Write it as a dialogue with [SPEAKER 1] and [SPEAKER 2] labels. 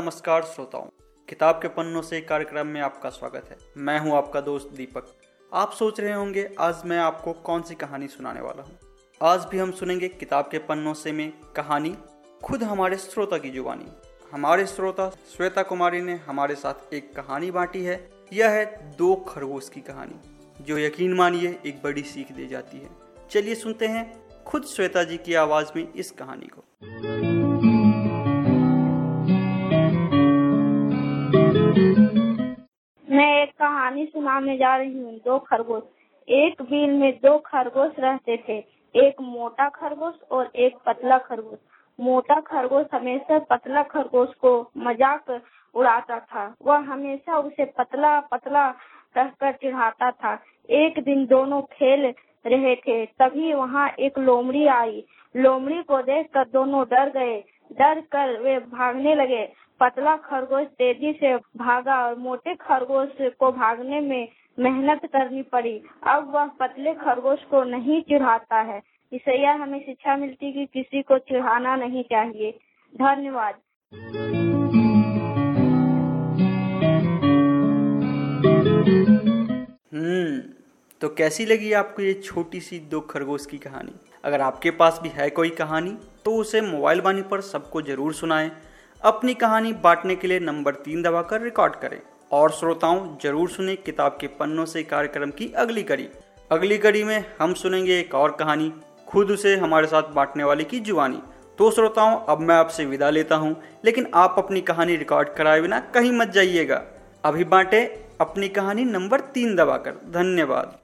[SPEAKER 1] नमस्कार श्रोताओं, किताब के पन्नों से कार्यक्रम में आपका स्वागत है। मैं हूं आपका दोस्त दीपक। आप सोच रहे होंगे आज मैं आपको कौन सी कहानी सुनाने वाला हूं। आज भी हम सुनेंगे किताब के पन्नों से में कहानी, खुद हमारे श्रोता की जुबानी। हमारे श्रोता श्वेता कुमारी ने हमारे साथ एक कहानी बांटी है। यह है दो खरगोश की कहानी, जो यकीन मानिए एक बड़ी सीख दे जाती है। चलिए सुनते हैं खुद श्वेता जी की आवाज में इस कहानी को।
[SPEAKER 2] मैं एक कहानी सुनाने जा रही हूँ। दो खरगोश। एक बिल में दो खरगोश रहते थे, एक मोटा खरगोश और एक पतला खरगोश। मोटा खरगोश हमेशा पतला खरगोश को मजाक उड़ाता था। वह हमेशा उसे पतला पतला कहकर चिढ़ाता था। एक दिन दोनों खेल रहे थे, तभी वहाँ एक लोमड़ी आई। लोमड़ी को देखकर दोनों डर गए। डर कर वे भागने लगे। पतला खरगोश तेजी से भागा और मोटे खरगोश को भागने में मेहनत करनी पड़ी। अब वह पतले खरगोश को नहीं चिढ़ाता है। इससे यह हमें शिक्षा मिलती कि किसी को चिढ़ाना नहीं चाहिए। धन्यवाद।
[SPEAKER 1] तो कैसी लगी आपको ये छोटी सी दो खरगोश की कहानी? अगर आपके पास भी है कोई कहानी तो उसे मोबाइल वाणी पर सबको जरूर सुनाएं। अपनी कहानी बांटने के लिए नंबर 3 दबाकर रिकॉर्ड करें। और श्रोताओं, जरूर सुने किताब के पन्नों से कार्यक्रम की अगली कड़ी। अगली कड़ी में हम सुनेंगे एक और कहानी, खुद उसे हमारे साथ बांटने वाले की जुबानी। तो श्रोताओं, अब मैं आपसे विदा लेता हूं, लेकिन आप अपनी कहानी रिकॉर्ड कराए बिना कहीं मत जाइएगा। अभी बांटे अपनी कहानी नंबर 3 दबाकर। धन्यवाद।